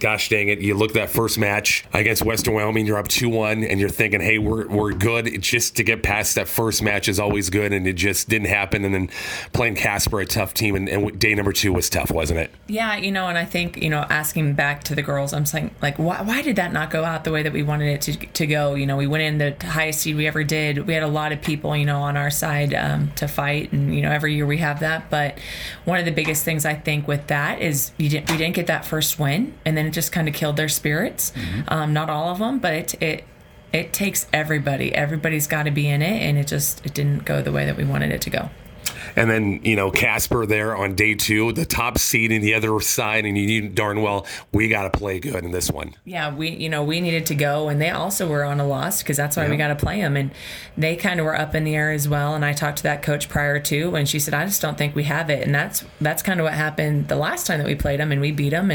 gosh dang it, you look at that first match against Western Wyoming, you're up 2-1, and you're thinking, hey, we're good. Just to get past that first match is always good, and it just didn't happen. And then playing Casper, a tough team, and day number 2 was tough, wasn't it? Yeah, and I think, asking back to the girls, I'm saying, like, why did that not go out the way that we wanted it to go? We went in the highest seed we ever did. We had a lot of people, on our side to fight, and, every year we have that. But one of the biggest things I think with that is we didn't get that first win, and then it just kind of killed their spirits. Not all of them, but it takes everybody. Everybody's got to be in it, and it didn't go the way that we wanted it to go. And then, Casper there on day 2, the top seed in the other side, and you knew darn well we got to play good in this one. Yeah, we needed to go, and they also were on a loss because that's why we got to play them, and they kind of were up in the air as well. And I talked to that coach prior to, and she said, I just don't think we have it, and that's kind of what happened the last time that we played them, and we beat them.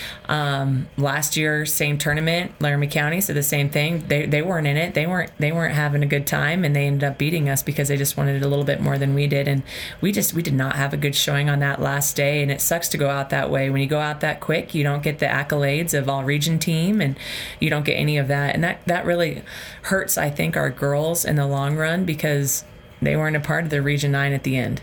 And last year, same tournament, Laramie County said the same thing. They weren't in it. They weren't having a good time, and they ended up beating us because they just wanted it a little bit more than we did. And we did not have a good showing on that last day, and it sucks to go out that way. When you go out that quick, you don't get the accolades of all region team, and you don't get any of that. And that really hurts, I think, our girls in the long run because they weren't a part of the Region 9 at the end.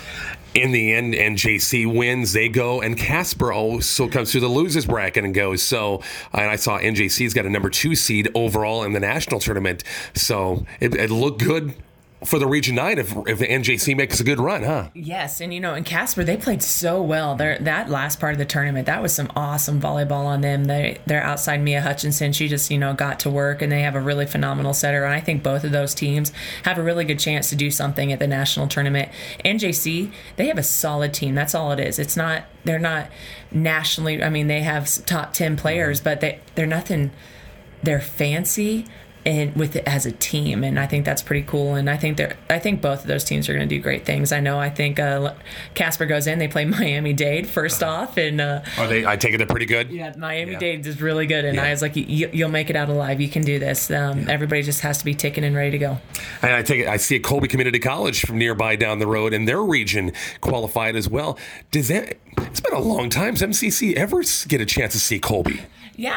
In the end, NJC wins, they go, and Casper also comes through the losers bracket and goes. So, and I saw NJC's got a number 2 seed overall in the national tournament. So it looked good for the Region 9 if the NJC makes a good run, huh? Yes, and and Casper, they played so well. That last part of the tournament, that was some awesome volleyball on them. They're outside Mia Hutchinson. She just, got to work, and they have a really phenomenal setter. And I think both of those teams have a really good chance to do something at the national tournament. NJC, they have a solid team. That's all it is. They're not nationally, they have top 10 players, but they're nothing, they're fancy and with it as a team, and I think that's pretty cool. And I think both of those teams are going to do great things. I think Casper goes in, they play Miami-Dade first off, and I take it they're pretty good. Yeah, Miami-Dade is really good, and I was like, you'll make it out alive. You can do this. Everybody just has to be ticking and ready to go. And I see a Colby Community College from nearby down the road, and their region qualified as well. It's been a long time. Does MCC ever get a chance to see Colby? Yeah,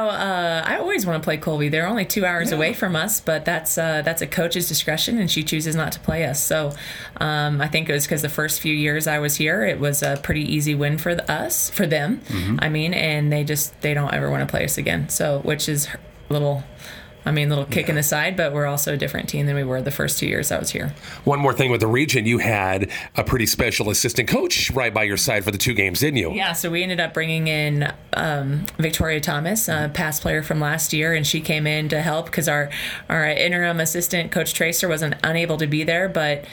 I always want to play Colby. They're only 2 hours away from us, but that's a coach's discretion, and she chooses not to play us. So I think it was because the first few years I was here, it was a pretty easy win for them. Mm-hmm. And they don't ever want to play us again. So, which is a little kick in the side, but we're also a different team than we were the first 2 years I was here. One more thing with the region, you had a pretty special assistant coach right by your side for the 2 games, didn't you? Yeah, so we ended up bringing in Victoria Thomas, a past player from last year, and she came in to help because our interim assistant, Coach Tracer, wasn't unable to be there, but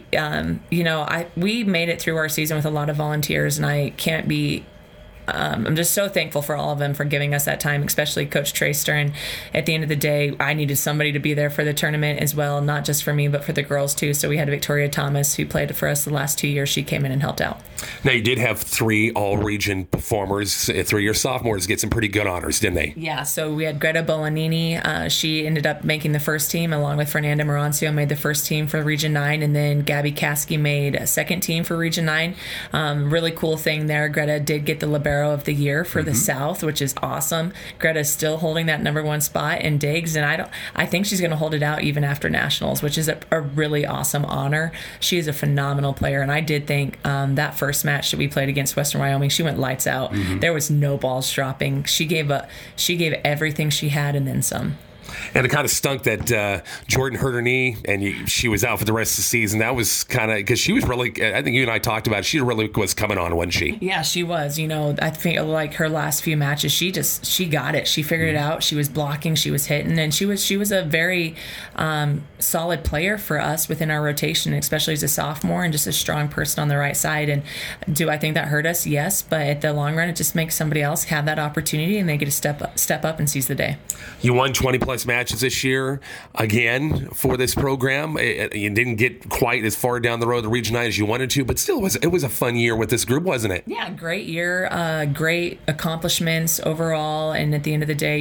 we made it through our season with a lot of volunteers, and I can't be I'm just so thankful for all of them for giving us that time, especially Coach Tracer. And at the end of the day, I needed somebody to be there for the tournament as well, not just for me, but for the girls too. So we had Victoria Thomas, who played for us the last 2 years. She came in and helped out. Now, you did have 3 all-region performers, 3 year sophomores get some pretty good honors, didn't they? Yeah, so we had Greta Bolanini. She ended up making the first team, along with Fernanda Morancio, made the first team for Region 9, and then Gabby Caskey made a second team for Region 9. Really cool thing there. Greta did get the Libero of the Year for the South, which is awesome. Greta's still holding that number 1 spot in Diggs, and I think she's going to hold it out even after Nationals, which is a really awesome honor. She is a phenomenal player, and I did think that first match that we played against Western Wyoming, she went lights out. There was no balls dropping. She gave everything she had and then some. And it kind of stunk that Jordan hurt her knee and she was out for the rest of the season. That was kind of because she was really, I think you and I talked about it, she really was coming on, wasn't she? Yeah, she was. I think like her last few matches, she got it. She figured it out. She was blocking, she was hitting, and she was a very solid player for us within our rotation, especially as a sophomore and just a strong person on the right side. And do I think that hurt us? Yes, but at the long run, it just makes somebody else have that opportunity and they get to step up and seize the day. You won 20+ plus matches this year again for this program. You didn't get quite as far down the road to Region 9 as you wanted to, but still it was a fun year with this group, wasn't it? Yeah, great year, great accomplishments overall. And at the end of the day,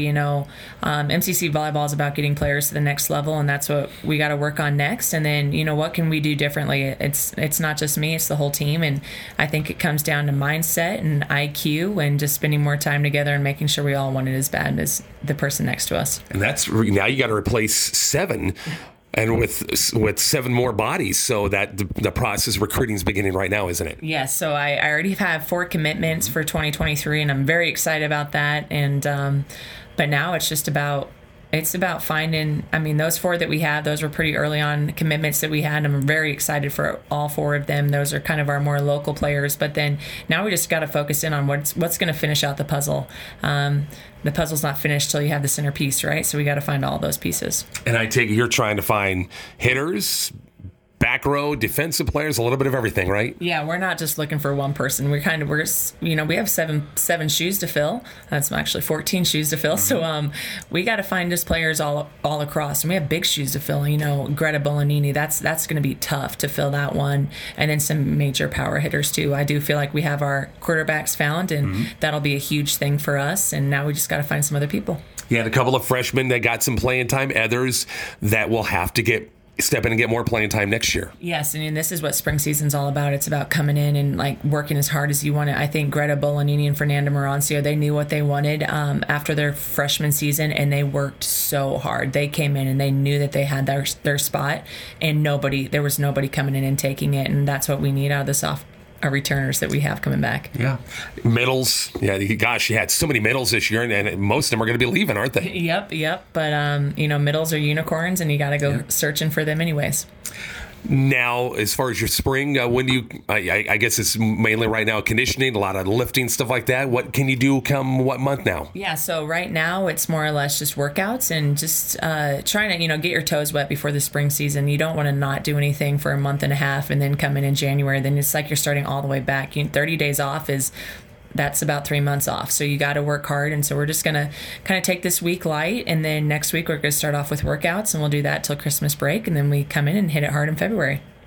MCC volleyball is about getting players to the next level, and that's what we got to work on next. And then, what can we do differently? It's not just me, it's the whole team. And I think it comes down to mindset and IQ and just spending more time together and making sure we all want it as bad as the person next to us. And that's now you got to replace 7. And with 7 more bodies, so that the process of recruiting is beginning right now, isn't it? Yes. So I already have 4 commitments for 2023, and I'm very excited about that. And but now it's just about finding. I mean, those 4 that we have, those were pretty early on commitments that we had. I'm very excited for all 4 of them. Those are kind of our more local players. But then now we just got to focus in on what's going to finish out the puzzle. The puzzle's not finished till you have the centerpiece, right? So we got to find all those pieces. And I take it you're trying to find hitters, back row, defensive players, a little bit of everything, right? Yeah, we're not just looking for one person. We have seven shoes to fill. That's actually 14 shoes to fill. Mm-hmm. So we got to find just players all across. And we have big shoes to fill. Greta Bolanini, that's going to be tough to fill that one. And then some major power hitters too. I do feel like we have our quarterbacks found, and that'll be a huge thing for us. And now we just got to find some other people. You had a couple of freshmen that got some playing time, others that will have to step in and get more playing time next year. Yes, and this is what spring season's all about. It's about coming in and working as hard as you want to. I think Greta Bolanini and Fernanda Morancio, they knew what they wanted after their freshman season, and they worked so hard. They came in and they knew that they had their spot, and there was nobody coming in and taking it, and that's what we need out of the our returners that we have coming back. Yeah. Middles. Yeah, gosh, you had so many middles this year, and most of them are going to be leaving, aren't they? Yep. But, middles are unicorns, and you got to go searching for them anyways. Now, as far as your spring, when do you, I guess it's mainly right now conditioning, a lot of lifting, stuff like that. What can you do come what month now? Yeah, so right now it's more or less just workouts and just trying to, get your toes wet before the spring season. You don't want to not do anything for a month and a half and then come in January. Then it's like you're starting all the way back. 30 days off that's about 3 months off. So you got to work hard. And so we're just going to kind of take this week light. And then next week we're going to start off with workouts, and we'll do that till Christmas break. And then we come in and hit it hard in February.